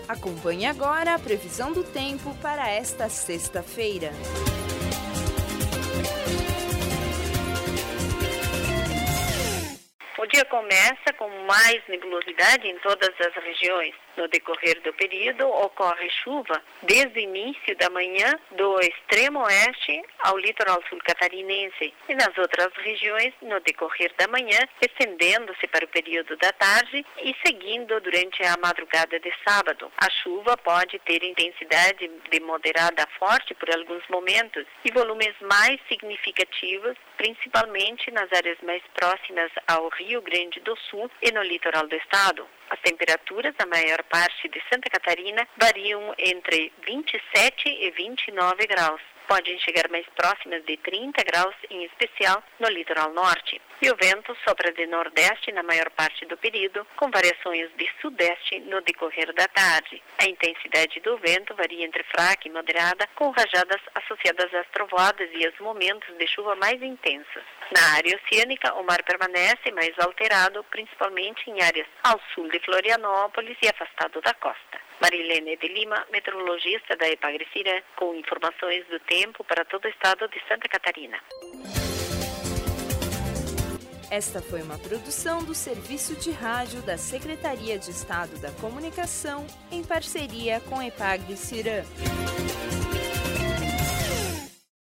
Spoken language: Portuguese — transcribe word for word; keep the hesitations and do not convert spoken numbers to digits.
Acompanhe agora a previsão do tempo para esta sexta-feira. O dia começa com mais nebulosidade em todas as regiões. No decorrer do período, ocorre chuva desde o início da manhã do extremo oeste ao litoral sul catarinense e nas outras regiões no decorrer da manhã, estendendo-se para o período da tarde e seguindo durante a madrugada de sábado. A chuva pode ter intensidade de moderada a forte por alguns momentos e volumes mais significativos, principalmente nas áreas mais próximas ao Rio Grande do Sul e no litoral do estado. As temperaturas na maior parte de Santa Catarina variam entre vinte e sete e vinte e nove graus. Podem chegar mais próximas de trinta graus, em especial no litoral norte. E o vento sopra de nordeste na maior parte do período, com variações de sudeste no decorrer da tarde. A intensidade do vento varia entre fraca e moderada, com rajadas associadas às trovoadas e aos momentos de chuva mais intensos. Na área oceânica, o mar permanece mais alterado, principalmente em áreas ao sul de Florianópolis e afastado da costa. Marilene de Lima, meteorologista da Epagre-Cirã, com informações do tempo para todo o estado de Santa Catarina. Esta foi uma produção do Serviço de Rádio da Secretaria de Estado da Comunicação, em parceria com Epagre-Cirã.